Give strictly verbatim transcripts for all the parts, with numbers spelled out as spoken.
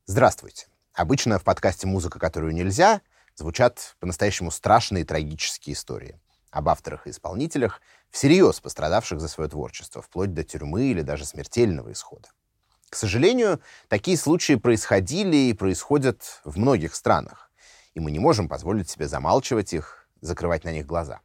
Здравствуйте. Обычно в подкасте «Музыка, которую нельзя» звучат по-настоящему страшные и трагические истории об авторах и исполнителях, всерьез пострадавших за свое творчество, вплоть до тюрьмы или даже смертельного исхода. К сожалению, такие случаи происходили и происходят в многих странах, и мы не можем позволить себе замалчивать их, закрывать на них глаза.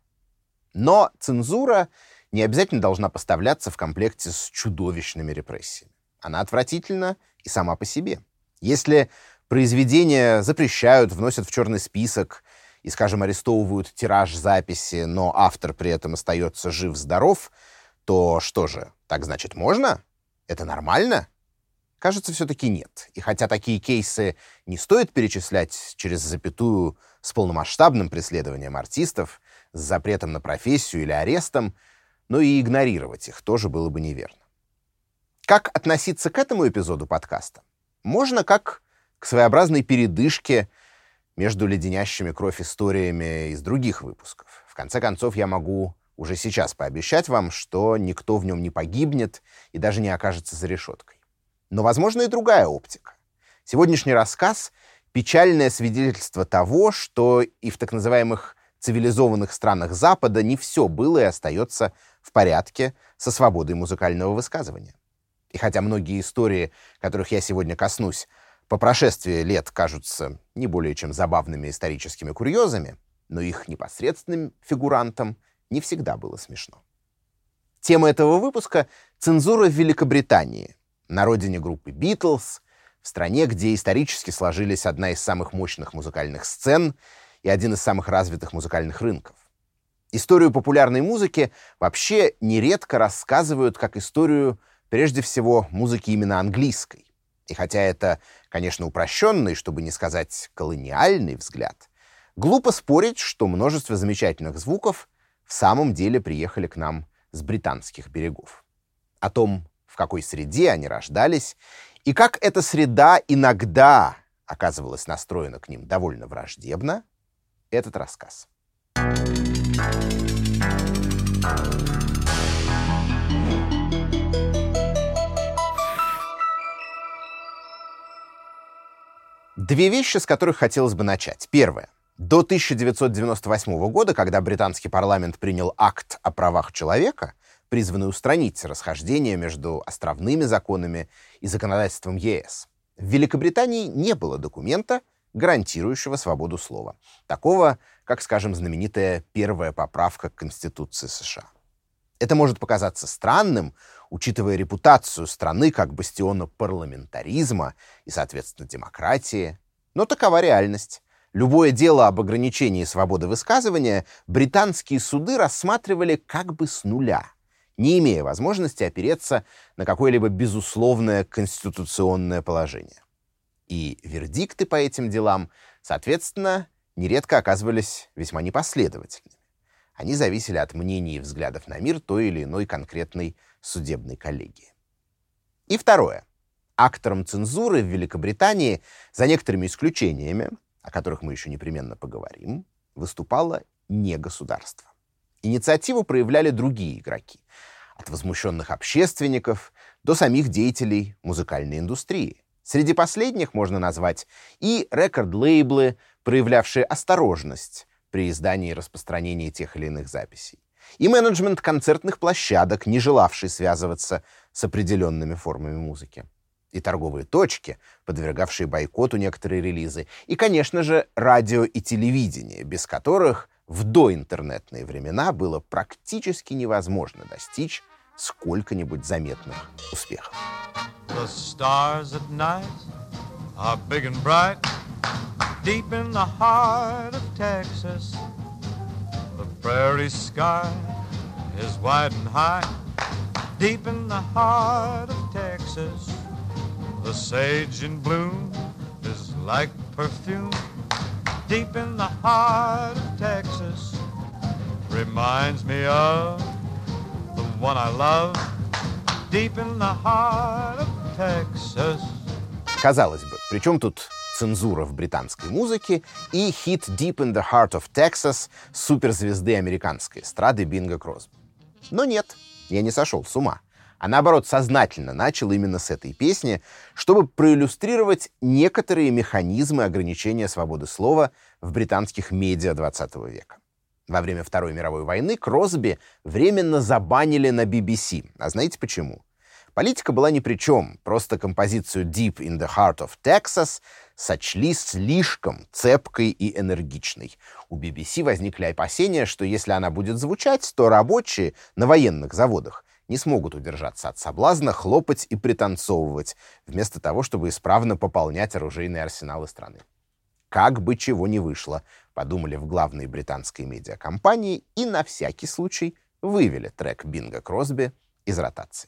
Но цензура не обязательно должна поставляться в комплекте с чудовищными репрессиями. Она отвратительна и сама по себе. Если произведения запрещают, вносят в черный список и, скажем, арестовывают тираж записи, но автор при этом остается жив-здоров, то что же, так значит можно? Это нормально? Кажется, все-таки нет. И хотя такие кейсы не стоит перечислять через запятую с полномасштабным преследованием артистов, с запретом на профессию или арестом, но и игнорировать их тоже было бы неверно. Как относиться к этому эпизоду подкаста? Можно как к своеобразной передышке между леденящими кровь историями из других выпусков. В конце концов, я могу уже сейчас пообещать вам, что никто в нем не погибнет и даже не окажется за решеткой. Но, возможно, и другая оптика. Сегодняшний рассказ — печальное свидетельство того, что и в так называемых цивилизованных странах Запада не все было и остается в порядке со свободой музыкального высказывания. И хотя многие истории, которых я сегодня коснусь, по прошествии лет кажутся не более чем забавными историческими курьезами, но их непосредственным фигурантам не всегда было смешно. Тема этого выпуска — цензура в Великобритании, на родине группы «Битлз», в стране, где исторически сложились одна из самых мощных музыкальных сцен и один из самых развитых музыкальных рынков. Историю популярной музыки вообще нередко рассказывают как историю, прежде всего, музыки именно английской. И хотя это, конечно, упрощенный, чтобы не сказать колониальный взгляд, глупо спорить, что множество замечательных звуков в самом деле приехали к нам с британских берегов. О том, в какой среде они рождались, и как эта среда иногда оказывалась настроена к ним довольно враждебно, этот рассказ. Две вещи, с которых хотелось бы начать. Первое. До тысяча девятьсот девяносто восьмого года, когда британский парламент принял акт о правах человека, призванный устранить расхождение между островными законами и законодательством ЕС, в Великобритании не было документа, гарантирующего свободу слова. Такого, как, скажем, знаменитая первая поправка к Конституции США. Это может показаться странным, учитывая репутацию страны как бастиона парламентаризма и, соответственно, демократии. Но такова реальность. Любое дело об ограничении свободы высказывания британские суды рассматривали как бы с нуля, не имея возможности опереться на какое-либо безусловное конституционное положение. И вердикты по этим делам, соответственно, нередко оказывались весьма непоследовательными. Они зависели от мнений и взглядов на мир той или иной конкретной судебной коллегии. И второе. Актором цензуры в Великобритании, за некоторыми исключениями, о которых мы еще непременно поговорим, выступало не государство. Инициативу проявляли другие игроки, от возмущенных общественников до самих деятелей музыкальной индустрии. Среди последних можно назвать и рекорд-лейблы, проявлявшие осторожность при издании и распространении тех или иных записей, и менеджмент концертных площадок, не желавший связываться с определенными формами музыки, и торговые точки, подвергавшие бойкоту некоторые релизы, и, конечно же, радио и телевидение, без которых в доинтернетные времена было практически невозможно достичь сколько-нибудь заметных успехов. The stars at night are big and bright, deep in the heart of Texas. The prairie sky is wide and high, deep in the heart of Texas. The sage in bloom is like perfume, deep in the heart of Texas. Reminds me of the one I love, deep in the heart of Texas. Казалось бы, при чем тут цензура в британской музыке и хит «Deep in the Heart of Texas» суперзвезды американской эстрады Бинго Кросби? Но нет, я не сошел с ума. а наоборот сознательно начал именно с этой песни, чтобы проиллюстрировать некоторые механизмы ограничения свободы слова в британских медиа двадцатого века. Во время Второй мировой войны Кросби временно забанили на би би си. А знаете почему? Политика была ни при чем, просто композицию «Deep in the Heart of Texas» сочли слишком цепкой и энергичной. У би би си возникли опасения, что если она будет звучать, то рабочие на военных заводах не смогут удержаться от соблазна хлопать и пританцовывать, вместо того, чтобы исправно пополнять оружейные арсеналы страны. Как бы чего ни вышло, подумали в главной британской медиакомпании и на всякий случай вывели трек Бинга Кросби из ротации.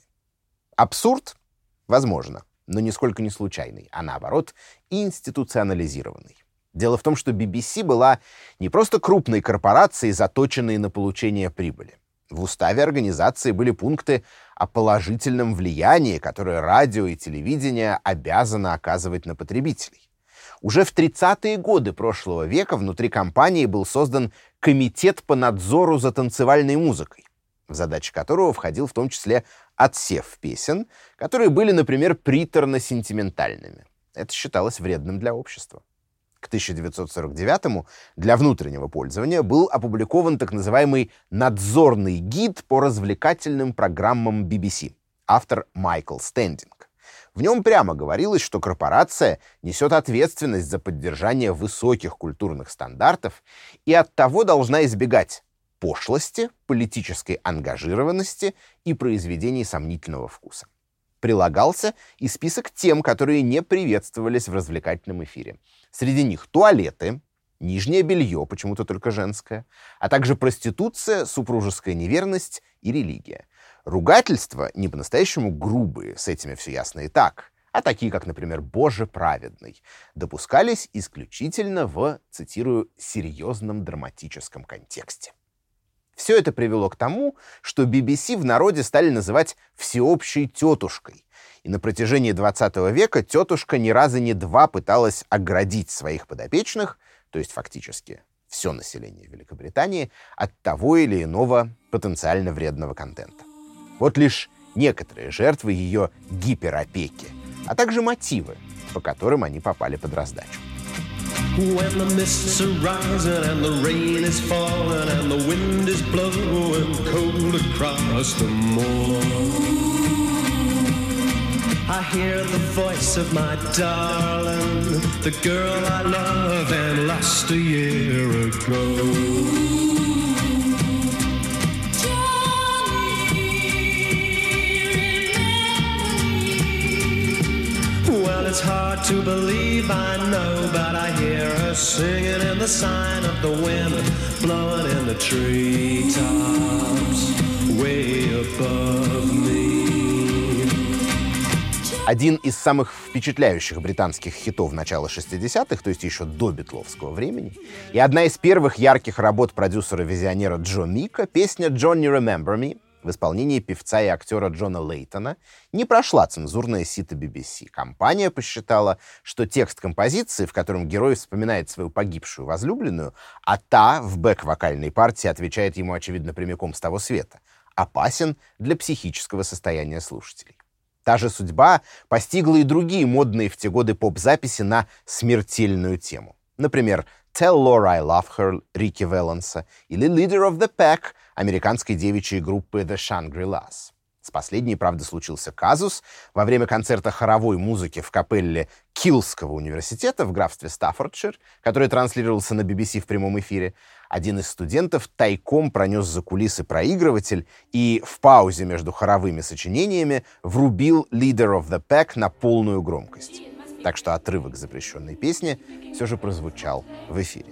Абсурд? Возможно, но нисколько не случайный, а наоборот, институционализированный. Дело в том, что би би си была не просто крупной корпорацией, заточенной на получение прибыли. В уставе организации были пункты о положительном влиянии, которое радио и телевидение обязано оказывать на потребителей. Уже в тридцатые годы прошлого века внутри компании был создан комитет по надзору за танцевальной музыкой, в задачи которого входил в том числе отсев песен, которые были, например, приторно-сентиментальными. Это считалось вредным для общества. К тысяча девятьсот сорок девятому для внутреннего пользования был опубликован так называемый «Надзорный гид по развлекательным программам би би си», автор Майкл Стендинг. В нем прямо говорилось, что корпорация несет ответственность за поддержание высоких культурных стандартов и оттого должна избегать пошлости, политической ангажированности и произведений сомнительного вкуса. Прилагался и список тем, которые не приветствовались в развлекательном эфире. Среди них туалеты, нижнее белье, почему-то только женское, а также проституция, супружеская неверность и религия. Ругательства не по-настоящему грубые, с этими все ясно и так, а такие, как, например, «Боже праведный», допускались исключительно в, цитирую, «серьезном драматическом контексте». Все это привело к тому, что би би си в народе стали называть «всеобщей тетушкой». И на протяжении двадцатого века тетушка ни раза ни два пыталась оградить своих подопечных, то есть фактически все население Великобритании, от того или иного потенциально вредного контента. Вот лишь некоторые жертвы ее гиперопеки, а также мотивы, по которым они попали под раздачу. When the mists are rising and the rain is falling and the wind is blowing cold across the moor, I hear the voice of my darling, the girl I love and lost a year ago. Well, it's hard to believe, I know, but I hear her singing in the sign of the wind, blowing in the treetops way above me. Один из самых впечатляющих британских хитов начала шестидесятых, то есть еще до битловского времени, и одна из первых ярких работ продюсера-визионера Джо Мика, песня «Johnny Remember Me» в исполнении певца и актера Джона Лейтона, не прошла цензурное сито би би си. Компания посчитала, что текст композиции, в котором герой вспоминает свою погибшую возлюбленную, а та в бэк-вокальной партии отвечает ему, очевидно, прямиком с того света, опасен для психического состояния слушателей. Та же судьба постигла и другие модные в те годы поп-записи на смертельную тему. Например, «Tell Laura I Love Her» Рики Вэланса или «Leader of the Pack» американской девичьей группы The Shangri-Las. С последней, правда, случился казус. Во время концерта хоровой музыки в капелле Киллского университета в графстве Стаффордшир, который транслировался на би би си в прямом эфире, один из студентов тайком пронес за кулисы проигрыватель и в паузе между хоровыми сочинениями врубил «Leader of the Pack» на полную громкость. Так что отрывок запрещенной песни все же прозвучал в эфире.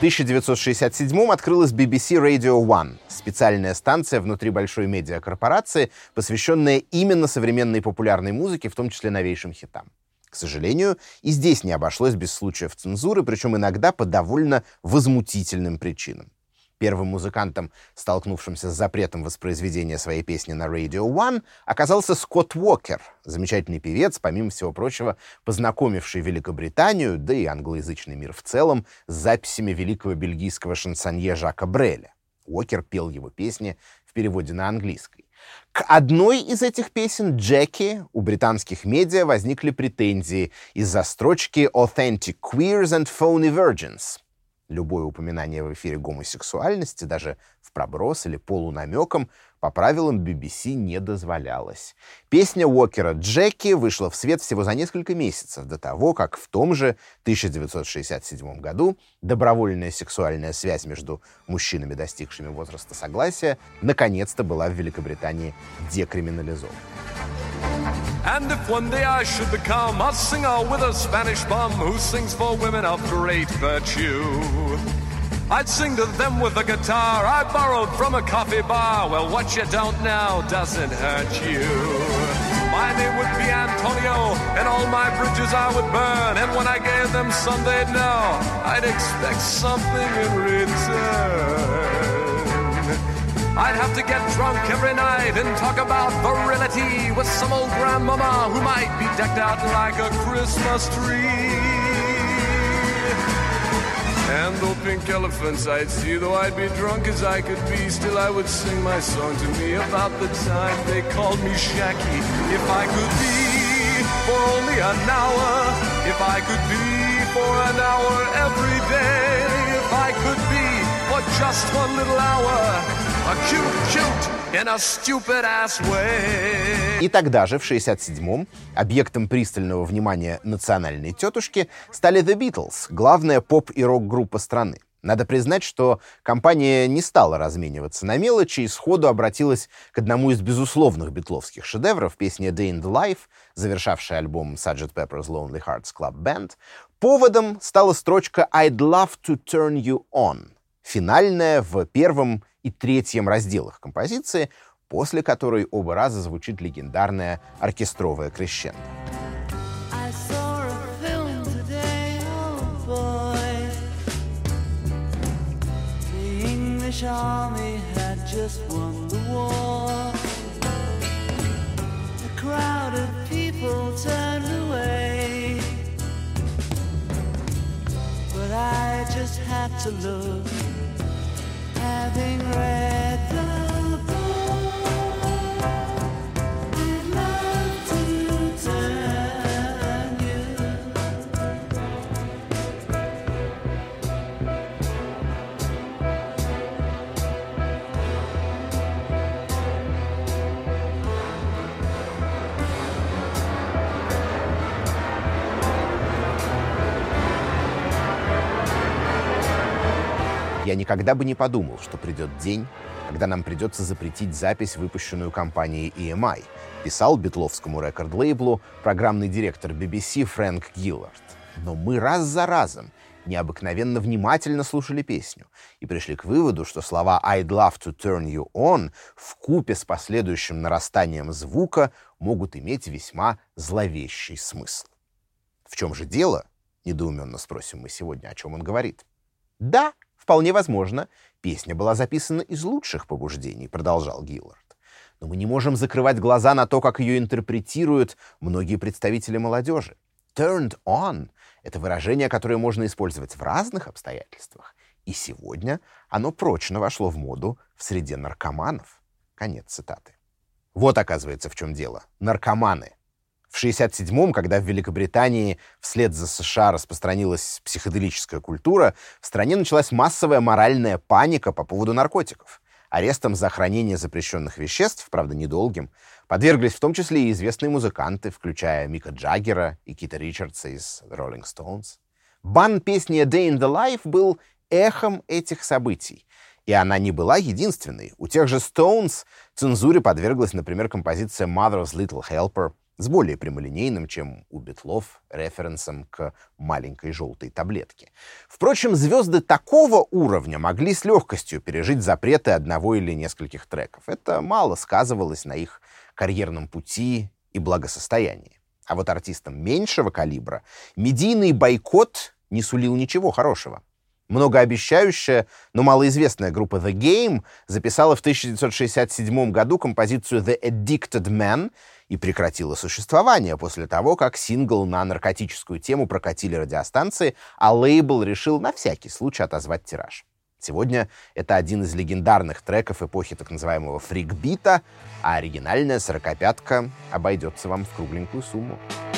тысяча девятьсот шестьдесят седьмом открылась би би си Radio One, специальная станция внутри большой медиакорпорации, посвященная именно современной популярной музыке, в том числе новейшим хитам. К сожалению, и здесь не обошлось без случаев цензуры, причем иногда по довольно возмутительным причинам. Первым музыкантом, столкнувшимся с запретом воспроизведения своей песни на Radio One, оказался Скотт Уокер, замечательный певец, помимо всего прочего, познакомивший Великобританию, да и англоязычный мир в целом, с записями великого бельгийского шансонье Жака Бреля. Уокер пел его песни в переводе на английский. К одной из этих песен, «Джеки», у британских медиа возникли претензии из-за строчки «Authentic queers and phony virgins». Любое упоминание в эфире гомосексуальности, даже в проброс или полунамеком, по правилам би би си не дозволялось. Песня Уокера «Джеки» вышла в свет всего за несколько месяцев до того, как в том же тысяча девятьсот шестьдесят седьмом году добровольная сексуальная связь между мужчинами, достигшими возраста согласия, наконец-то была в Великобритании декриминализована. And if one day I should become a singer with a Spanish bum who sings for women of great virtue, I'd sing to them with a guitar I borrowed from a coffee bar. Well, what you don't know doesn't hurt you. My name would be Antonio, and all my bridges I would burn. And when I gave them some, they'd know I'd expect something in return. I'd have to get drunk every night and talk about virility with some old grandmama who might be decked out like a Christmas tree. And though pink elephants I'd see, though I'd be drunk as I could be, still I would sing my song to me about the time they called me Shacky. If I could be for only an hour, if I could be for an hour every day, if I could be for just one little hour, a cute, cute in a stupid ass way. И тогда же, в шестьдесят седьмом, объектом пристального внимания национальной тетушки стали The Beatles, главная поп- и рок-группа страны. Надо признать, что компания не стала размениваться на мелочи и сходу обратилась к одному из безусловных битловских шедевров, песне «Day in the Life», завершавшая альбом серджент Pepper's Lonely Hearts Club Band. Поводом стала строчка «I'd love to turn you on», финальная в первом и третьем разделах композиции, после которой оба раза звучит легендарное оркестровое крещендо. Army had just won the war. A crowd of people turned away, but I just had to look, having read the book. I'd love to turn you. Я никогда бы не подумал, что придет день, когда нам придется запретить запись, выпущенную компанией и эм ай, писал битловскому рекорд-лейблу программный директор би би си Фрэнк Гиллард. Но мы раз за разом необыкновенно внимательно слушали песню и пришли к выводу, что слова «I'd love to turn you on» вкупе с последующим нарастанием звука могут иметь весьма зловещий смысл. В чем же дело? Недоуменно спросим мы сегодня, о чем он говорит. Да, вполне возможно, песня была записана из лучших побуждений, продолжал Гиллард. Но мы не можем закрывать глаза на то, как ее интерпретируют многие представители молодежи. Turned on — это выражение, которое можно использовать в разных обстоятельствах. И сегодня оно прочно вошло в моду в среде наркоманов. Конец цитаты. Вот, оказывается, в чем дело. Наркоманы. В шестьдесят седьмом, когда в Великобритании вслед за США распространилась психоделическая культура, в стране началась массовая моральная паника по поводу наркотиков. Арестом за хранение запрещенных веществ, правда, недолгим, подверглись в том числе и известные музыканты, включая Мика Джаггера и Кита Ричардса из Rolling Stones. Бан песни «A Day in the Life» был эхом этих событий. И она не была единственной. У тех же Stones цензуре подверглась, например, композиция «Mother's Little Helper», с более прямолинейным, чем у Битлов, референсом к маленькой желтой таблетке. Впрочем, звезды такого уровня могли с легкостью пережить запреты одного или нескольких треков. Это мало сказывалось на их карьерном пути и благосостоянии. А вот артистам меньшего калибра медийный бойкот не сулил ничего хорошего. Многообещающая, но малоизвестная группа The Game записала в тысяча девятьсот шестьдесят седьмом году композицию The Addicted Man и прекратила существование после того, как сингл на наркотическую тему прокатили радиостанции, а лейбл решил на всякий случай отозвать тираж. Сегодня это один из легендарных треков эпохи так называемого фрикбита, а оригинальная сорокопятка обойдется вам в кругленькую сумму.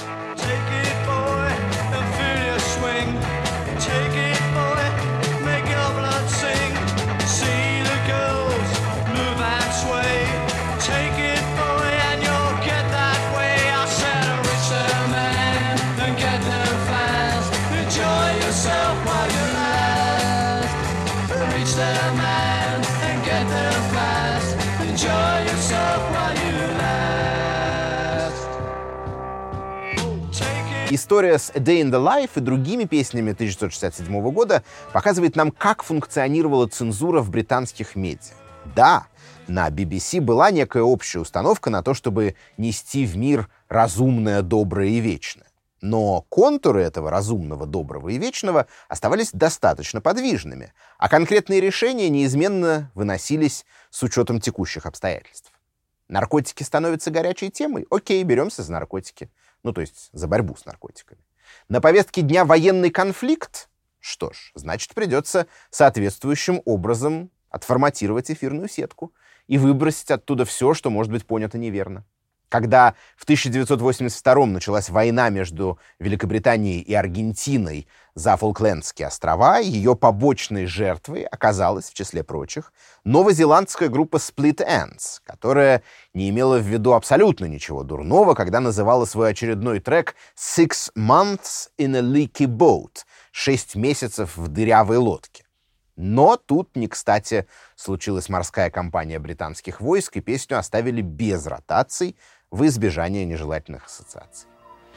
История с A Day in the Life и другими песнями тысяча девятьсот шестьдесят седьмого года показывает нам, как функционировала цензура в британских медиа. Да, на би би си была некая общая установка на то, чтобы нести в мир разумное, доброе и вечное. Но контуры этого разумного, доброго и вечного оставались достаточно подвижными, а конкретные решения неизменно выносились с учетом текущих обстоятельств. Наркотики становятся горячей темой? Окей, беремся за наркотики. Ну, то есть за борьбу с наркотиками. На повестке дня военный конфликт? Что ж, значит, придется соответствующим образом отформатировать эфирную сетку и выбросить оттуда все, что может быть понято неверно. Когда в тысяча девятьсот восемьдесят втором началась война между Великобританией и Аргентиной за Фолклендские острова, ее побочной жертвой оказалась, в числе прочих, новозеландская группа Split Enz, которая не имела в виду абсолютно ничего дурного, когда называла свой очередной трек «Six months in a leaky boat» — «Шесть месяцев в дырявой лодке». Но тут, не кстати, случилась морская кампания британских войск, и песню оставили без ротаций в избежание нежелательных ассоциаций.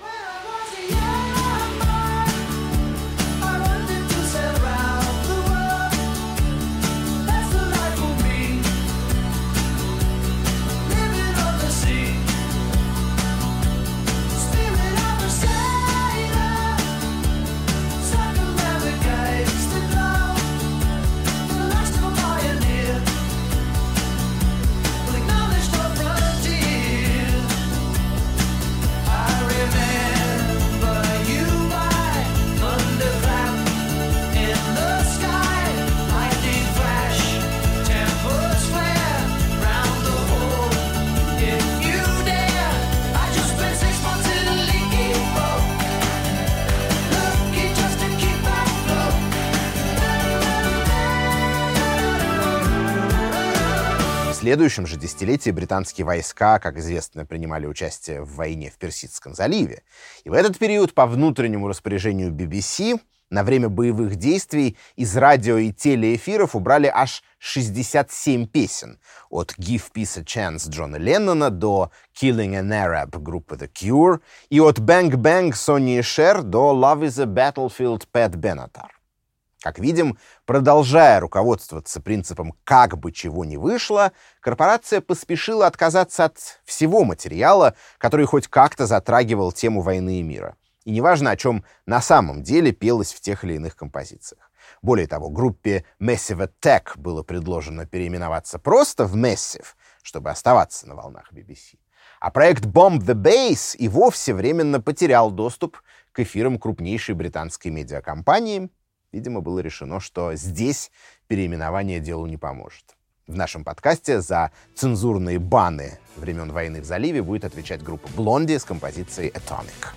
В следующем же десятилетии британские войска, как известно, принимали участие в войне в Персидском заливе. И в этот период по внутреннему распоряжению би би си на время боевых действий из радио и телеэфиров убрали аж шестьдесят семь песен. От «Give Peace a Chance» Джона Леннона до «Killing an Arab» группы The Cure и от «Bang Bang» Sonny и Cher до «Love is a Battlefield» Pat Benatar. Как видим, продолжая руководствоваться принципом «как бы чего ни вышло», корпорация поспешила отказаться от всего материала, который хоть как-то затрагивал тему войны и мира. И неважно, о чем на самом деле пелось в тех или иных композициях. Более того, группе Massive Attack было предложено переименоваться просто в Massive, чтобы оставаться на волнах би би си. А проект Bomb the Bass и вовсе временно потерял доступ к эфирам крупнейшей британской медиакомпании. Видимо, было решено, что здесь переименование делу не поможет. В нашем подкасте за цензурные баны времен войны в заливе будет отвечать группа Blondie с композицией Atomic.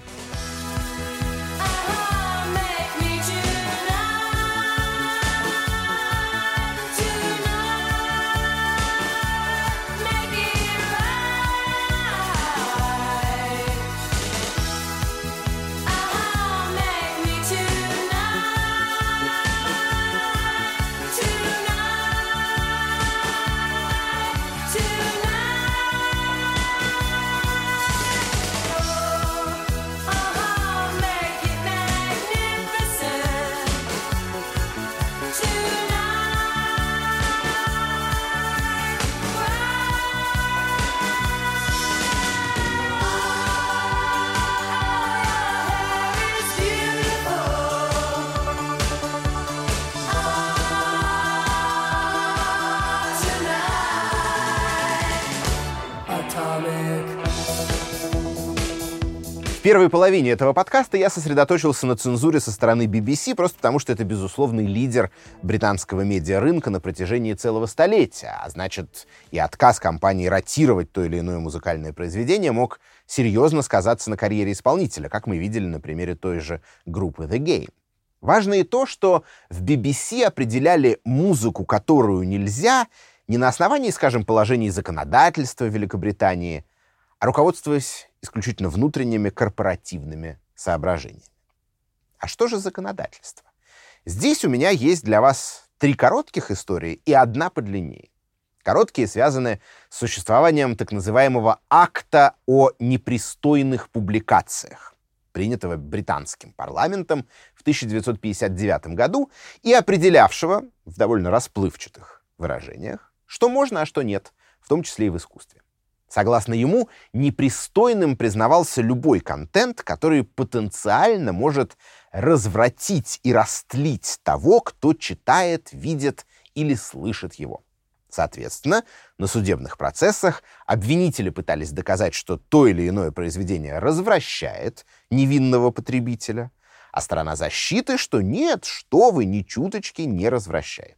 В первой половине этого подкаста я сосредоточился на цензуре со стороны би би си, просто потому что это безусловный лидер британского медиарынка на протяжении целого столетия, а значит, и отказ компании ротировать то или иное музыкальное произведение мог серьезно сказаться на карьере исполнителя, как мы видели на примере той же группы The Game. Важно и то, что в би би си определяли музыку, которую нельзя, не на основании, скажем, положений законодательства Великобритании, а руководствуясь исключительно внутренними корпоративными соображениями. А что же законодательство? Здесь у меня есть для вас три коротких истории и одна подлиннее. Короткие связаны с существованием так называемого акта о непристойных публикациях, принятого британским парламентом в тысяча девятьсот пятьдесят девятом году и определявшего в довольно расплывчатых выражениях, что можно, а что нет, в том числе и в искусстве. Согласно ему, непристойным признавался любой контент, который потенциально может развратить и растлить того, кто читает, видит или слышит его. Соответственно, на судебных процессах обвинители пытались доказать, что то или иное произведение развращает невинного потребителя, а сторона защиты, что нет, что вы, ни чуточки не развращает.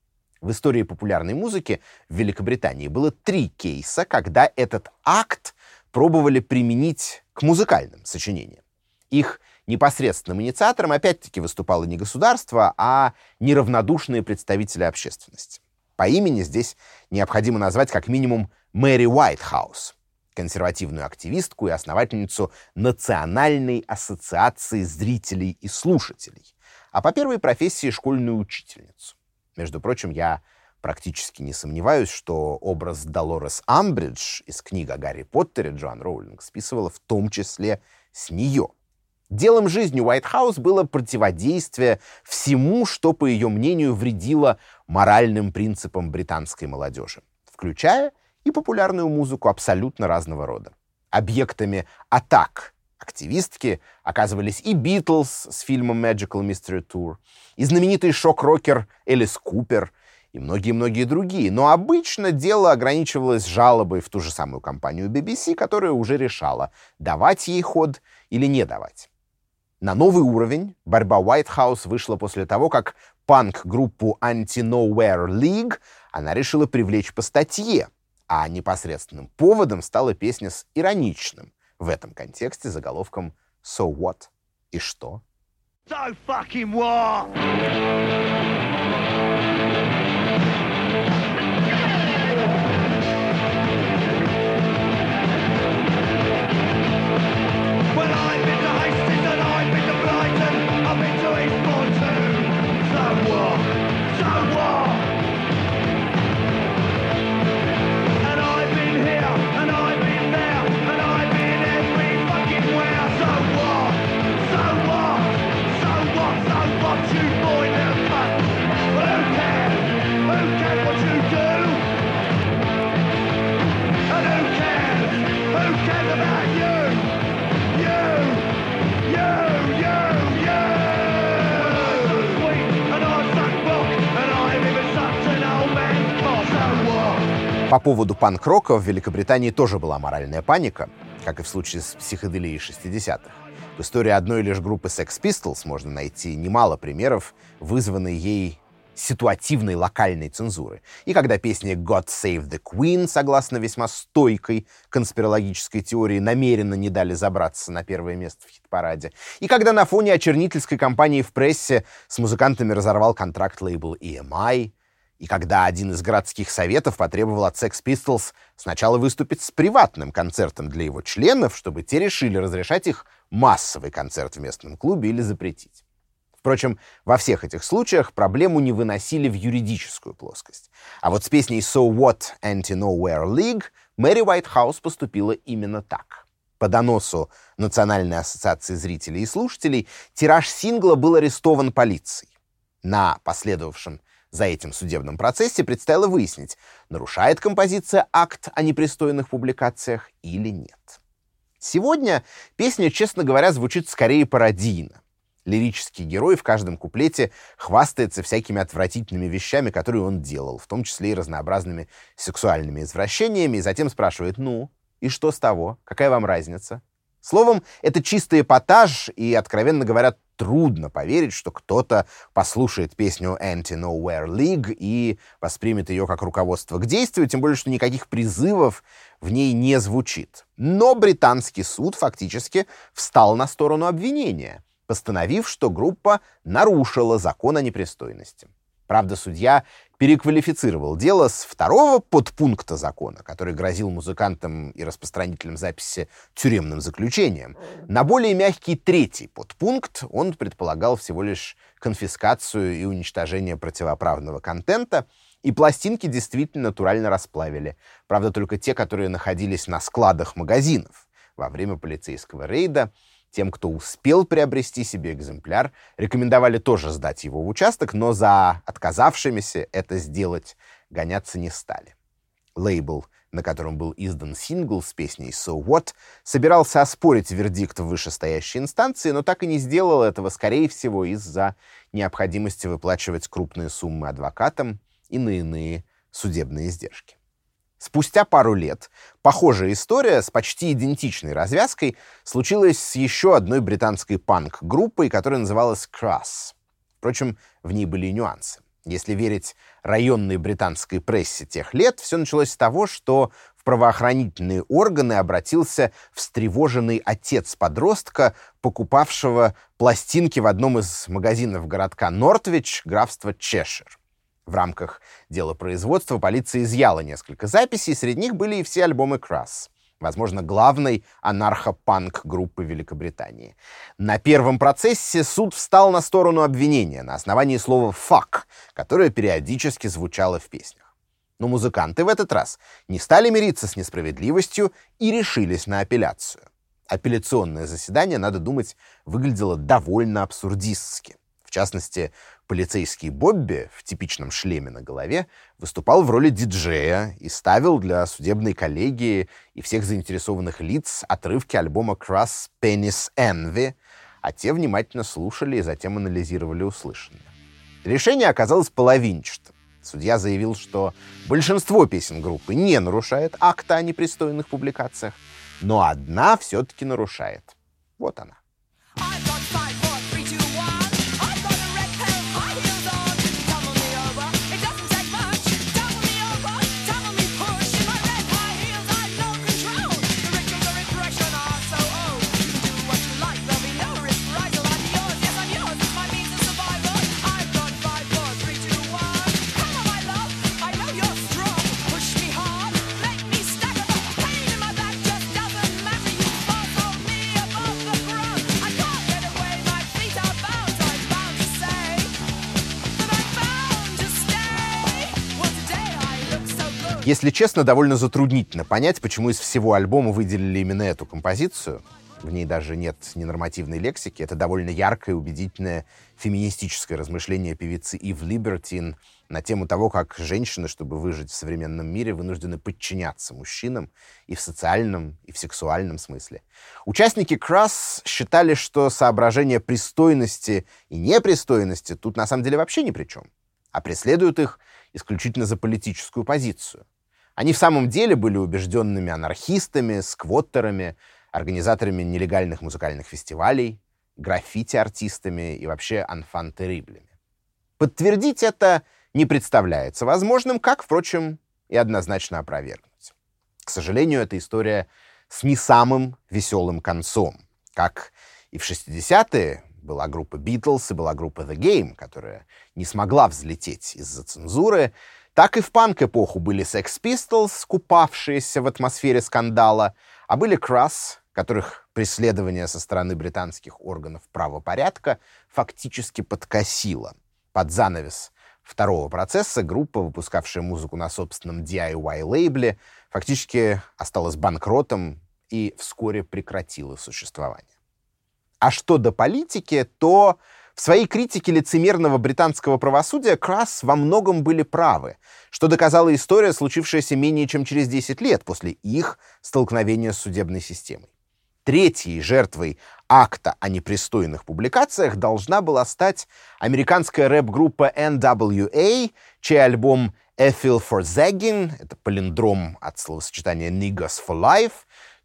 В истории популярной музыки в Великобритании было три кейса, когда этот акт пробовали применить к музыкальным сочинениям. Их непосредственным инициатором опять-таки выступало не государство, а неравнодушные представители общественности. По имени здесь необходимо назвать как минимум Мэри Уайтхаус, консервативную активистку и основательницу Национальной ассоциации зрителей и слушателей, а по первой профессии школьную учительницу. Между прочим, я практически не сомневаюсь, что образ Долорес Амбридж из книг о Гарри Поттере Джоан Роулинг списывала в том числе с нее. Делом жизни Уайтхаус было противодействие всему, что, по ее мнению, вредило моральным принципам британской молодежи, включая и популярную музыку абсолютно разного рода. Объектами атак активистки оказывались и Битлз с фильмом Magical Mystery Tour, и знаменитый шок-рокер Элис Купер, и многие-многие другие. Но обычно дело ограничивалось жалобой в ту же самую компанию би би си, которая уже решала, давать ей ход или не давать. На новый уровень борьба Уайтхаус вышла после того, как панк-группу Anti-Nowhere League она решила привлечь по статье, а непосредственным поводом стала песня с ироничным в этом контексте заголовком «So what?» И что? So fucking what? Well, I've been to Hastings and I've been to Brighton, I've been to Eastbourne too. So what? So what? And I've been here and I've been there and I've been every fucking where. So what? So what? So what? So what, you boy little cunt? Well, who cares? Who cares what you do? And who cares? Who cares about you? You! You! You! You! I'm sweet and I suck rock and I've even sucked an old man's cock. So what? По поводу панк-рока в Великобритании тоже была моральная паника, как и в случае с психоделией шестидесятых. В истории одной лишь группы Sex Pistols можно найти немало примеров, вызванной ей ситуативной локальной цензуры. И когда песни «God Save the Queen», согласно весьма стойкой конспирологической теории, намеренно не дали забраться на первое место в хит-параде. И когда на фоне очернительской кампании в прессе с музыкантами разорвал контракт лейбл и эм ай. И когда один из городских советов потребовал от Sex Pistols сначала выступить с приватным концертом для его членов, чтобы те решили разрешать их массовый концерт в местном клубе или запретить. Впрочем, во всех этих случаях проблему не выносили в юридическую плоскость. А вот с песней «So What? Anti-Nowhere League» Мэри Уайтхаус поступила именно так. По доносу Национальной ассоциации зрителей и слушателей тираж сингла был арестован полицией. На последовавшем за этим судебном процессе предстояло выяснить, нарушает композиция акт о непристойных публикациях или нет. Сегодня песня, честно говоря, звучит скорее пародийно. Лирический герой в каждом куплете хвастается всякими отвратительными вещами, которые он делал, в том числе и разнообразными сексуальными извращениями, и затем спрашивает: «Ну, и что с того? Какая вам разница? Словом, это чистый эпатаж, и, откровенно говоря, трудно поверить, что кто-то послушает песню «Anti-Nowhere League» и воспримет ее как руководство к действию, тем более, что никаких призывов в ней не звучит. Но британский суд фактически встал на сторону обвинения, постановив, что группа нарушила закон о непристойности. Правда, судья переквалифицировал дело с второго подпункта закона, который грозил музыкантам и распространителям записи тюремным заключением, на более мягкий третий подпункт. Он предполагал всего лишь конфискацию и уничтожение противоправного контента, и пластинки действительно натурально расплавили. Правда, только те, которые находились на складах магазинов. Во время полицейского рейда тем, кто успел приобрести себе экземпляр, рекомендовали тоже сдать его в участок, но за отказавшимися это сделать гоняться не стали. Лейбл, на котором был издан сингл с песней «So What», собирался оспорить вердикт в вышестоящей инстанции, но так и не сделал этого, скорее всего, из-за необходимости выплачивать крупные суммы адвокатам и на иные судебные издержки. Спустя пару лет похожая история с почти идентичной развязкой случилась с еще одной британской панк-группой, которая называлась Crass. Впрочем, в ней были и нюансы. Если верить районной британской прессе тех лет, все началось с того, что в правоохранительные органы обратился встревоженный отец подростка, покупавшего пластинки в одном из магазинов городка Нортвич, графства Чешир. В рамках дела производства полиция изъяла несколько записей, среди них были и все альбомы Crass, возможно, главной анархо-панк-группы Великобритании. На первом процессе суд встал на сторону обвинения на основании слова «fuck», которое периодически звучало в песнях. Но музыканты в этот раз не стали мириться с несправедливостью и решились на апелляцию. Апелляционное заседание, надо думать, выглядело довольно абсурдистски. В частности, полицейский Бобби в типичном шлеме на голове выступал в роли диджея и ставил для судебной коллегии и всех заинтересованных лиц отрывки альбома Crass «Penis Envy», а те внимательно слушали и затем анализировали услышанное. Решение оказалось половинчатым. Судья заявил, что большинство песен группы не нарушает акта о непристойных публикациях, но одна все-таки нарушает. Вот она. Если честно, довольно затруднительно понять, почему из всего альбома выделили именно эту композицию. В ней даже нет ненормативной лексики. Это довольно яркое и убедительное феминистическое размышление певицы Ив Либертин на тему того, как женщины, чтобы выжить в современном мире, вынуждены подчиняться мужчинам и в социальном, и в сексуальном смысле. Участники Crass считали, что соображения пристойности и непристойности тут на самом деле вообще ни при чем, а преследуют их исключительно за политическую позицию. Они в самом деле были убежденными анархистами, сквоттерами, организаторами нелегальных музыкальных фестивалей, граффити-артистами и вообще анфан-терриблями. Подтвердить это не представляется возможным, как, впрочем, и однозначно опровергнуть. К сожалению, эта история с не самым веселым концом. Как и в шестидесятые была группа Beatles и была группа The Game, которая не смогла взлететь из-за цензуры, так и в панк-эпоху были Sex Pistols, купавшиеся в атмосфере скандала, а были Crass, которых преследование со стороны британских органов правопорядка фактически подкосило. Под занавес второго процесса группа, выпускавшая музыку на собственном ди ай уай-лейбле, фактически осталась банкротом и вскоре прекратила существование. А что до политики, то в своей критике лицемерного британского правосудия Crass во многом были правы, что доказала история, случившаяся менее чем через десять лет после их столкновения с судебной системой. Третьей жертвой акта о непристойных публикациях должна была стать американская рэп-группа эн дабл ю эй, чей альбом «A Feel for Zagging», это палиндром от словосочетания «Niggas for Life»,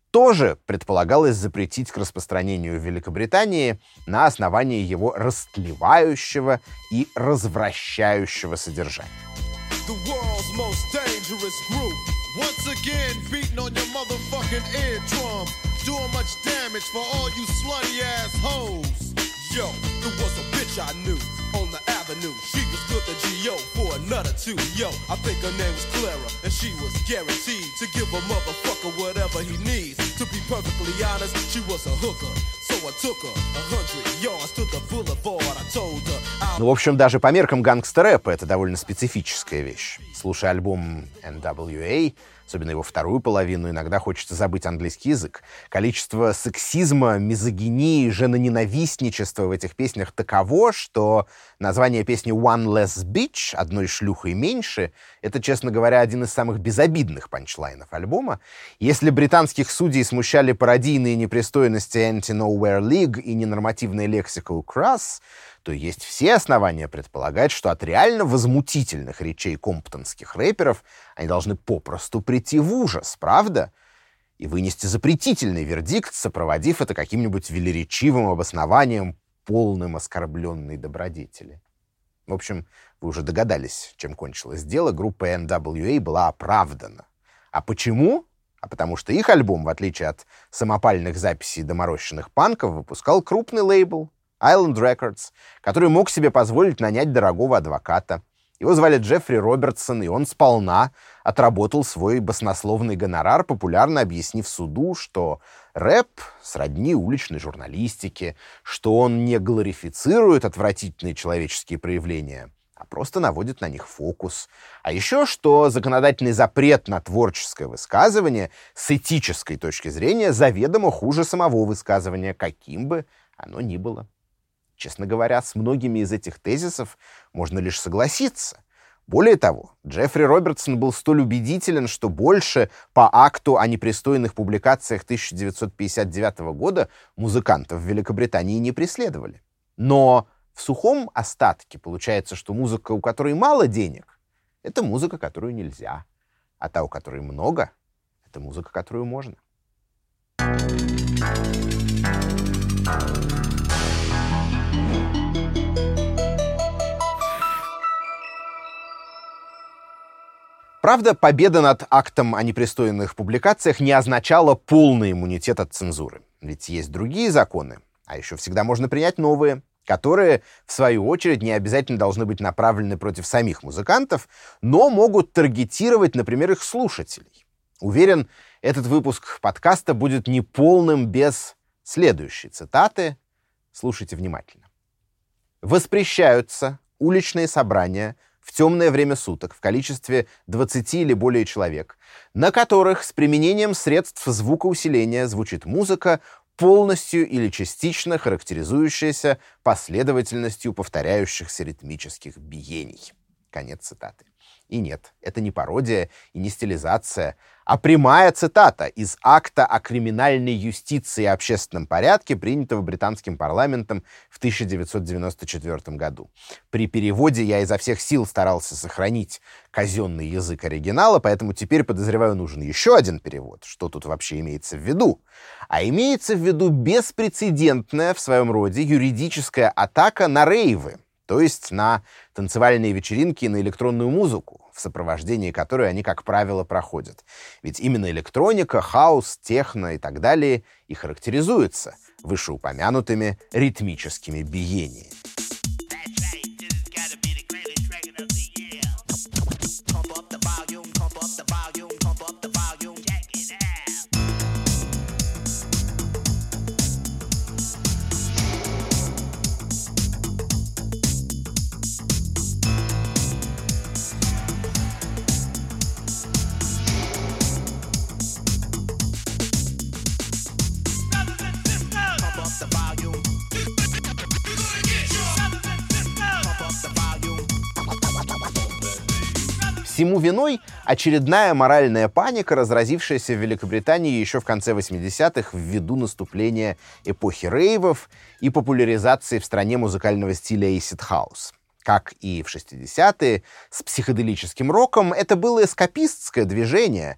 тоже предполагалось запретить к распространению в Великобритании на основании его растлевающего и развращающего содержания. The world's most dangerous group. Once again, beating on your motherfucking eardrum. Doing much damage for all you slutty ass hoes. Yo, there was a bitch I knew on the avenue. She was good to G O for another two. Yo, I think her name was Clara, and she was guaranteed to give a motherfucker whatever he needs. To be perfectly honest, she was a hooker. So I took her a hundred yards to the boulevard. I told her I'll... Ну, в общем, даже по меркам гангстер-рэпа это довольно специфическая вещь. Слушая альбом эн дабл ю эй, особенно его вторую половину, иногда хочется забыть английский язык. Количество сексизма, мизогинии, женоненавистничества в этих песнях таково, что название песни «One Less Bitch» — «Одной шлюхой меньше» — это, честно говоря, один из самых безобидных панчлайнов альбома. Если британских судей смущали пародийные непристойности Anti-Nowhere League и ненормативная лексика у Crass, то есть все основания предполагать, что от реально возмутительных речей комптонских рэперов они должны попросту прийти в ужас, правда? И вынести запретительный вердикт, сопроводив это каким-нибудь велеречивым обоснованием, полным оскорбленной добродетели. В общем, вы уже догадались, чем кончилось дело. Группа эн дабл ю эй была оправдана. А почему? А потому что их альбом, в отличие от самопальных записей доморощенных панков, выпускал крупный лейбл Island Records, который мог себе позволить нанять дорогого адвоката. Его звали Джеффри Робертсон, и он сполна отработал свой баснословный гонорар, популярно объяснив суду, что рэп сродни уличной журналистике, что он не глорифицирует отвратительные человеческие проявления, а просто наводит на них фокус. А еще что законодательный запрет на творческое высказывание с этической точки зрения заведомо хуже самого высказывания, каким бы оно ни было. Честно говоря, с многими из этих тезисов можно лишь согласиться. Более того, Джеффри Робертсон был столь убедителен, что больше по акту о непристойных публикациях тысяча девятьсот пятьдесят девятого года музыкантов в Великобритании не преследовали. Но в сухом остатке получается, что музыка, у которой мало денег, это музыка, которую нельзя, а та, у которой много, это музыка, которую можно. Правда, победа над актом о непристойных публикациях не означала полный иммунитет от цензуры. Ведь есть другие законы, а еще всегда можно принять новые, которые, в свою очередь, не обязательно должны быть направлены против самих музыкантов, но могут таргетировать, например, их слушателей. Уверен, этот выпуск подкаста будет неполным без следующей цитаты. Слушайте внимательно. «Воспрещаются уличные собрания в темное время суток в количестве двадцати или более человек, на которых с применением средств звукоусиления звучит музыка, полностью или частично характеризующаяся последовательностью повторяющихся ритмических биений». Конец цитаты. И нет, это не пародия и не стилизация, а прямая цитата из акта о криминальной юстиции и общественном порядке, принятого британским парламентом в тысяча девятьсот девяносто четвёртом году. При переводе я изо всех сил старался сохранить казенный язык оригинала, поэтому теперь, подозреваю, нужен еще один перевод. Что тут вообще имеется в виду? А имеется в виду беспрецедентная в своем роде юридическая атака на рейвы, то есть на танцевальные вечеринки и на электронную музыку, в сопровождении которой они, как правило, проходят. Ведь именно электроника, хаус, техно и так далее и характеризуются вышеупомянутыми ритмическими биениями. Всему виной очередная моральная паника, разразившаяся в Великобритании еще в конце восьмидесятых ввиду наступления эпохи рейвов и популяризации в стране музыкального стиля acid house. Как и в шестидесятые с психоделическим роком, это было эскапистское движение,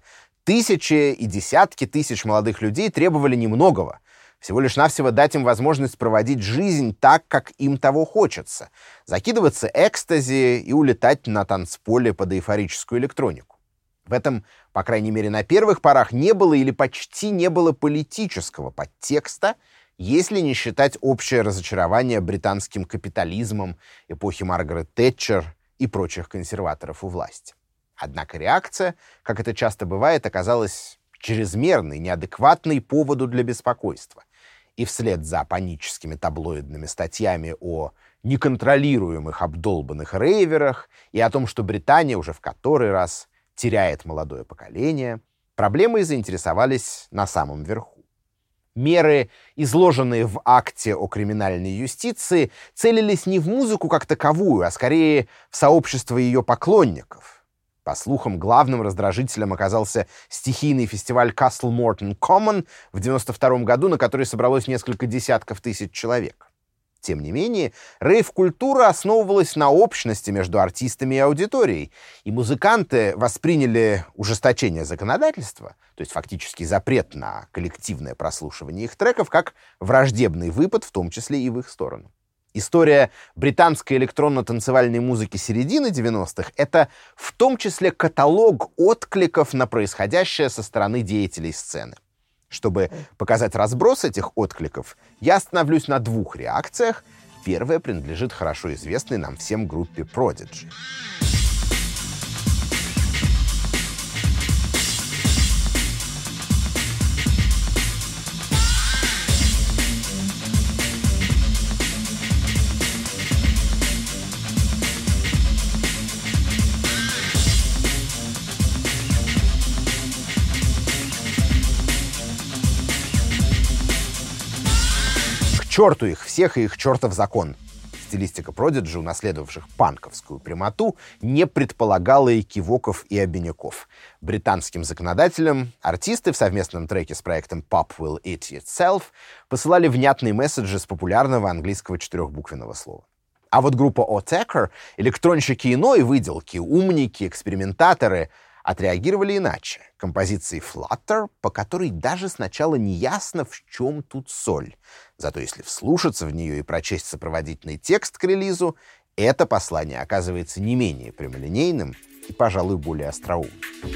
Тысячи и десятки тысяч молодых людей требовали немногого. Всего лишь навсего дать им возможность проводить жизнь так, как им того хочется. Закидываться экстази и улетать на танцполе под эйфорическую электронику. В этом, по крайней мере, на первых порах не было или почти не было политического подтекста, если не считать общее разочарование британским капитализмом эпохи Маргарет Тэтчер и прочих консерваторов у власти. Однако реакция, как это часто бывает, оказалась чрезмерной, неадекватной поводу для беспокойства. И вслед за паническими таблоидными статьями о неконтролируемых обдолбанных рейверах и о том, что Британия уже в который раз теряет молодое поколение, проблемой заинтересовались на самом верху. Меры, изложенные в акте о криминальной юстиции, целились не в музыку как таковую, а скорее в сообщество ее поклонников. По слухам, главным раздражителем оказался стихийный фестиваль Castle Morton Common в девяносто втором году, на который собралось несколько десятков тысяч человек. Тем не менее, рейв-культура основывалась на общности между артистами и аудиторией, и музыканты восприняли ужесточение законодательства, то есть фактически запрет на коллективное прослушивание их треков, как враждебный выпад, в том числе и в их сторону. История британской электронно-танцевальной музыки середины девяностых — это в том числе каталог откликов на происходящее со стороны деятелей сцены. Чтобы показать разброс этих откликов, я остановлюсь на двух реакциях. Первая принадлежит хорошо известной нам всем группе Prodigy. К черту их всех и их чертов закон. Стилистика Prodigy, унаследовавших панковскую прямоту, не предполагала экивоков и обиняков. Британским законодателям артисты в совместном треке с проектом Pop Will Eat Itself посылали внятные месседжи с популярного английского четырехбуквенного слова. А вот группа Attacker, электронщики иной выделки, умники, экспериментаторы отреагировали иначе. Композицией Flutter, по которой даже сначала не ясно, в чем тут соль. Зато если вслушаться в нее и прочесть сопроводительный текст к релизу, это послание оказывается не менее прямолинейным и, пожалуй, более остроумным.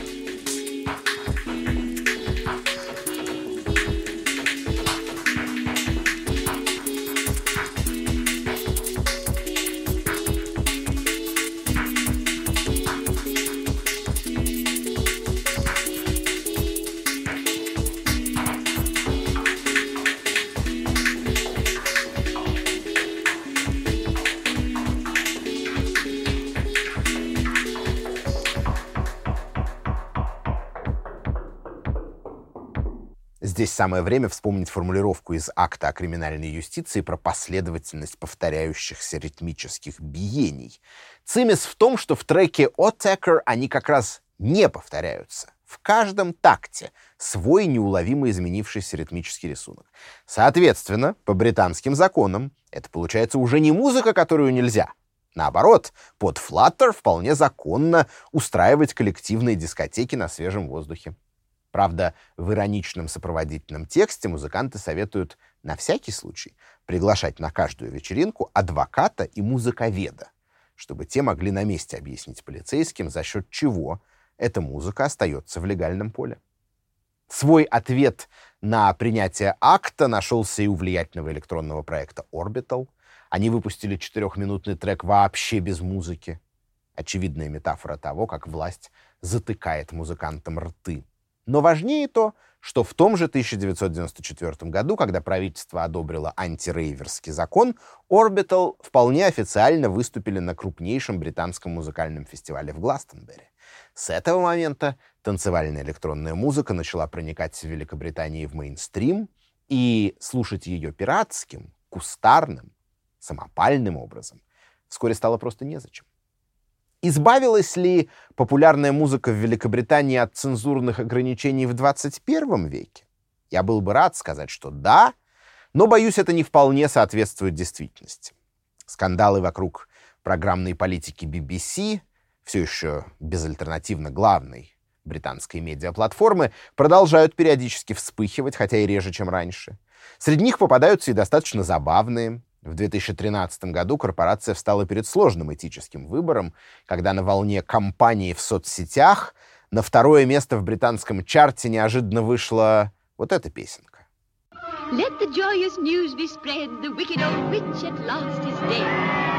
Здесь самое время вспомнить формулировку из акта о криминальной юстиции про последовательность повторяющихся ритмических биений. Цимис в том, что в треке Attacker они как раз не повторяются. В каждом такте свой неуловимо изменившийся ритмический рисунок. Соответственно, по британским законам, это получается уже не музыка, которую нельзя. Наоборот, под Flutter вполне законно устраивать коллективные дискотеки на свежем воздухе. Правда, в ироничном сопроводительном тексте музыканты советуют на всякий случай приглашать на каждую вечеринку адвоката и музыковеда, чтобы те могли на месте объяснить полицейским, за счет чего эта музыка остается в легальном поле. Свой ответ на принятие акта нашелся и у влиятельного электронного проекта Orbital. Они выпустили четырехминутный трек вообще без музыки. Очевидная метафора того, как власть затыкает музыкантам рты. Но важнее то, что в том же тысяча девятьсот девяносто четвёртом году, когда правительство одобрило антирейверский закон, Orbital вполне официально выступили на крупнейшем британском музыкальном фестивале в Гластонберри. С этого момента танцевальная электронная музыка начала проникать в Великобритании в мейнстрим, и слушать ее пиратским, кустарным, самопальным образом вскоре стало просто незачем. Избавилась ли популярная музыка в Великобритании от цензурных ограничений в двадцать первом веке? Я был бы рад сказать, что да, но, боюсь, это не вполне соответствует действительности. Скандалы вокруг программной политики би би си, все еще безальтернативно главной Британские медиаплатформы продолжают периодически вспыхивать, хотя и реже, чем раньше. Среди них попадаются и достаточно забавные. В две тысячи тринадцатом году корпорация встала перед сложным этическим выбором, когда на волне кампании в соцсетях на второе место в британском чарте неожиданно вышла вот эта песенка. Let the joyous news be spread, the wicked old witch at last is dead.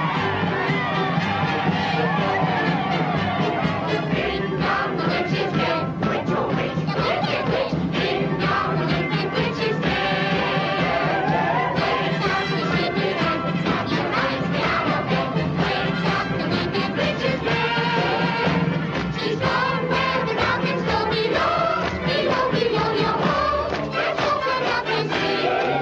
Ding dong, the witch is dead. Witch, oh witch, the wicked witch. Ding dong, the wicked witch is dead. Wakes up the sleepy man, he rises out of bed. Wakes up, the wicked witch is dead. She's gone where the dark and stormy road, below, below your home. Just open up and see.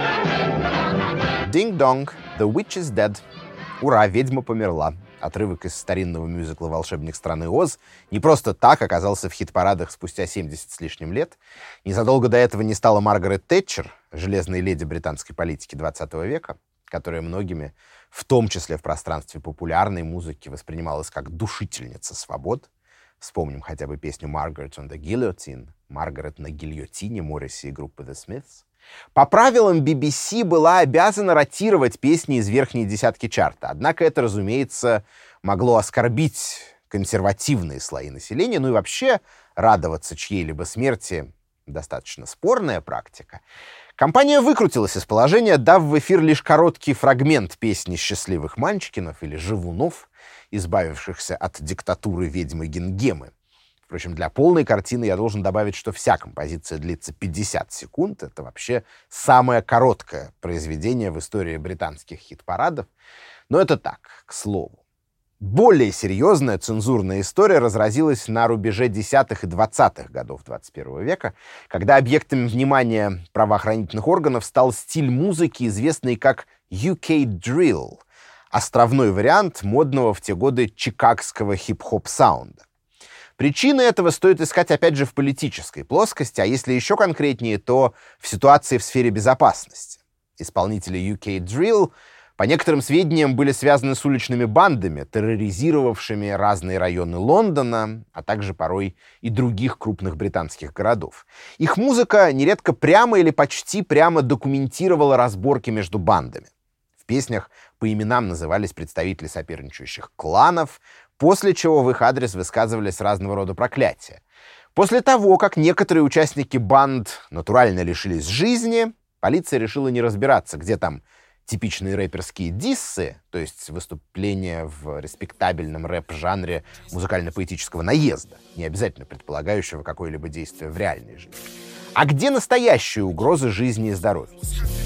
Ding dong, the witch is dead. Ура, ведьма померла. Отрывок из старинного мюзикла «Волшебник страны Оз» не просто так оказался в хит-парадах спустя семьдесят с лишним лет. Незадолго до этого не стала Маргарет Тэтчер, железной леди британской политики двадцатого века, которая многими, в том числе в пространстве популярной музыки, воспринималась как душительница свобод. Вспомним хотя бы песню «Margaret on the Guillotine», «Маргарет на гильотине» Морриси и группы The Smiths. По правилам би би си была обязана ротировать песни из верхней десятки чарта. Однако это, разумеется, могло оскорбить консервативные слои населения. Ну и вообще радоваться чьей-либо смерти — достаточно спорная практика. Компания выкрутилась из положения, дав в эфир лишь короткий фрагмент песни «Счастливых Манчкинов» или «Живунов», избавившихся от диктатуры ведьмы Гингемы. Впрочем, для полной картины я должен добавить, что вся композиция длится пятьдесят секунд. Это вообще самое короткое произведение в истории британских хит-парадов. Но это так, к слову. Более серьезная цензурная история разразилась на рубеже десятых и двадцатых годов двадцать первого века, когда объектом внимания правоохранительных органов стал стиль музыки, известный как ю кей Drill, островной вариант модного в те годы чикагского хип-хоп-саунда. Причины этого стоит искать, опять же, в политической плоскости, а если еще конкретнее, то в ситуации в сфере безопасности. Исполнители ю кей Drill, по некоторым сведениям, были связаны с уличными бандами, терроризировавшими разные районы Лондона, а также порой и других крупных британских городов. Их музыка нередко прямо или почти прямо документировала разборки между бандами. В песнях по именам назывались представители соперничающих кланов, после чего в их адрес высказывались разного рода проклятия. После того, как некоторые участники банд натурально лишились жизни, полиция решила не разбираться, где там типичные рэперские диссы, то есть выступления в респектабельном рэп-жанре музыкально-поэтического наезда, не обязательно предполагающего какое-либо действие в реальной жизни, а где настоящие угрозы жизни и здоровью.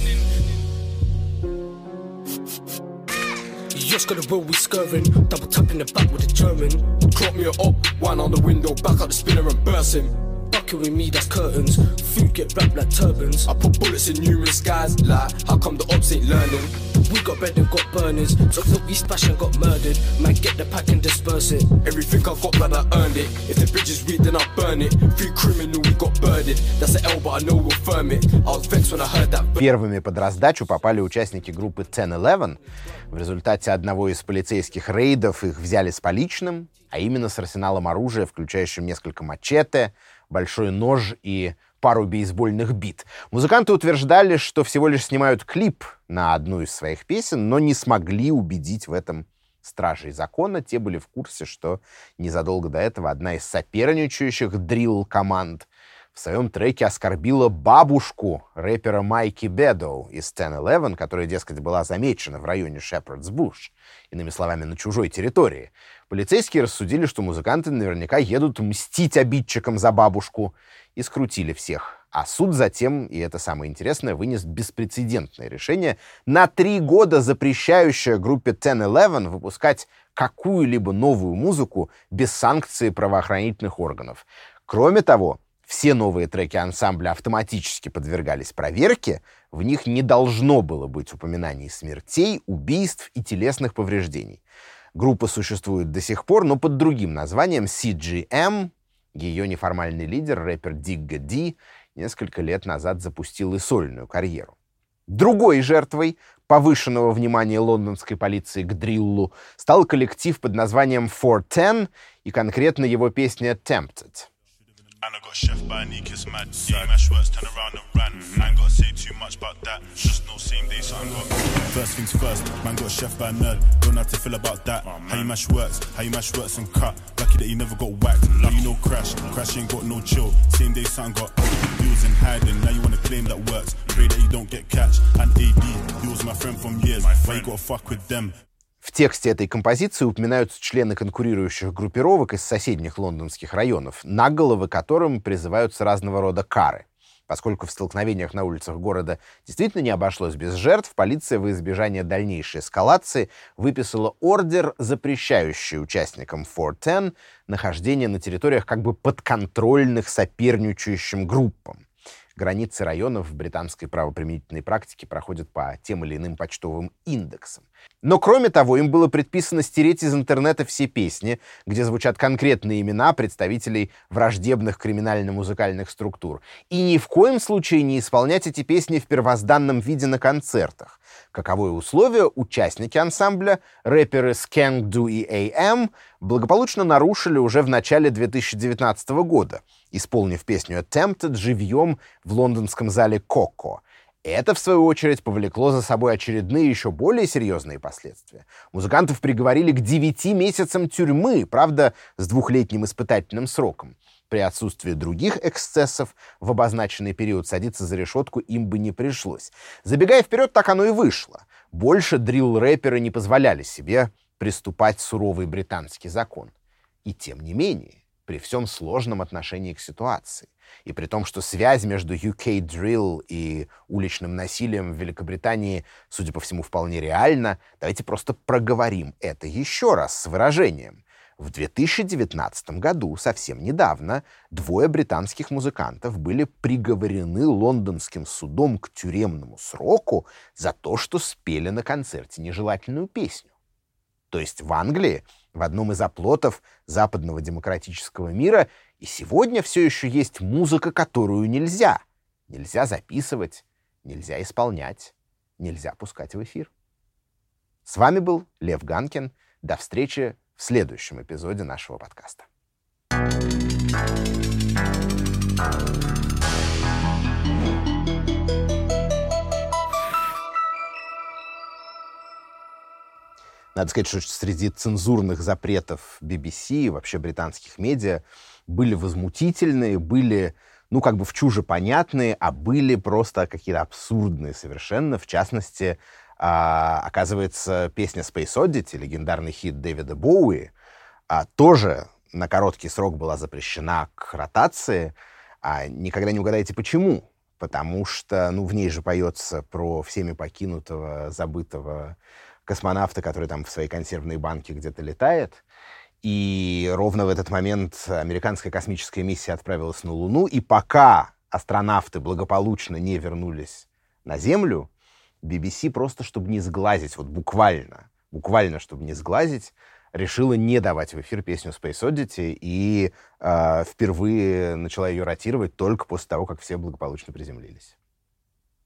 Just got a roll, we scurrying. Double tap in the back with the German. Drop me up, wine on the window, back out the spinner and bursting. Bucket with me, that's curtains. Food get wrapped like turbans. I put bullets in numerous guys. Like, how come the ops ain't learning? We got bread and got burners. So look, we splash and got murdered. Man, get the pack and disperse it. Everything I got, blood, I earned it. If the bridge is weak, then I burn it. Free criminal, we got birded. That's the L, but I know we'll firm it. I was vexed when I heard that. Первыми под раздачу попали участники группы ten eleven. В результате одного из полицейских рейдов их взяли с поличным, а именно с арсеналом оружия, включающим несколько мачете, большой нож и пару бейсбольных бит. Музыканты утверждали, что всего лишь снимают клип на одну из своих песен, но не смогли убедить в этом стражей закона. Те были в курсе, что незадолго до этого одна из соперничающих дрилл-команд в своем треке оскорбила бабушку рэпера Майки Бедоу из ten eleven, которая, дескать, была замечена в районе Шепардс Буш, иными словами, на чужой территории. Полицейские рассудили, что музыканты наверняка едут мстить обидчикам за бабушку, и скрутили всех. А суд затем, и это самое интересное, вынес беспрецедентное решение, на три года запрещающее группе ten eleven выпускать какую-либо новую музыку без санкции правоохранительных органов. Кроме того, все новые треки ансамбля автоматически подвергались проверке, в них не должно было быть упоминаний смертей, убийств и телесных повреждений. Группа существует до сих пор, но под другим названием си джи эм. Ее неформальный лидер, рэпер Дигга Ди, несколько лет назад запустил и сольную карьеру. Другой жертвой повышенного внимания лондонской полиции к дриллу стал коллектив под названием four ten и конкретно его песня «Tempted». And I got chef by Nikas mad. Yeah, mash works, turn around and ran. I ain't gotta say too much about that. Just no same day, so I got. First things first, man got chef by nerd. Don't have to feel about that. How you mash works, how you mash works and cut. Lucky that you never got whacked. Now you know crash, crash ain't got no chill. Same day, something got deals in hiding. Now you wanna claim that works. Pray that you don't get catch. And A D, he was my friend from years. Why you gotta fuck with them? В тексте этой композиции упоминаются члены конкурирующих группировок из соседних лондонских районов, на головы которым призываются разного рода кары. Поскольку в столкновениях на улицах города действительно не обошлось без жертв, полиция во избежание дальнейшей эскалации выписала ордер, запрещающий участникам фор десять нахождение на территориях как бы подконтрольных соперничающим группам. Границы районов в британской правоприменительной практике проходят по тем или иным почтовым индексам. Но, кроме того, им было предписано стереть из интернета все песни, где звучат конкретные имена представителей враждебных криминально-музыкальных структур, и ни в коем случае не исполнять эти песни в первозданном виде на концертах. Каковое условие участники ансамбля, рэперы Skank Do и эй эм, благополучно нарушили уже в начале две тысячи девятнадцатого года, исполнив песню Attempted живьем в лондонском зале Коко. Это, в свою очередь, повлекло за собой очередные еще более серьезные последствия. Музыкантов приговорили к девяти месяцам тюрьмы, правда, с двухлетним испытательным сроком. При отсутствии других эксцессов в обозначенный период садиться за решетку им бы не пришлось. Забегая вперед, так оно и вышло. Больше дрилл-рэперы не позволяли себе приступать суровый британский закон. И тем не менее, при всем сложном отношении к ситуации, и при том, что связь между ю кей Drill и уличным насилием в Великобритании, судя по всему, вполне реальна, давайте просто проговорим это еще раз с выражением. В две тысячи девятнадцатом году, совсем недавно, двое британских музыкантов были приговорены лондонским судом к тюремному сроку за то, что спели на концерте нежелательную песню. То есть в Англии, в одном из оплотов западного демократического мира, и сегодня все еще есть музыка, которую нельзя. Нельзя записывать, нельзя исполнять, нельзя пускать в эфир. С вами был Лев Ганкин. До встречи в следующем эпизоде нашего подкаста. Надо сказать, что среди цензурных запретов би би си и вообще британских медиа были возмутительные, были, ну, как бы в чуже понятные, а были просто какие-то абсурдные совершенно. В частности, а, оказывается, песня Space Oddity, легендарный хит Дэвида Боуи, а, тоже на короткий срок была запрещена к ротации. А никогда не угадаете, почему. Потому что, ну, в ней же поется про всеми покинутого, забытого космонавта, который там в своей консервной банке где-то летает. И ровно в этот момент американская космическая миссия отправилась на Луну, и пока астронавты благополучно не вернулись на Землю, би би си просто, чтобы не сглазить, вот буквально, буквально, чтобы не сглазить, решила не давать в эфир песню Space Oddity и э, впервые начала ее ротировать только после того, как все благополучно приземлились.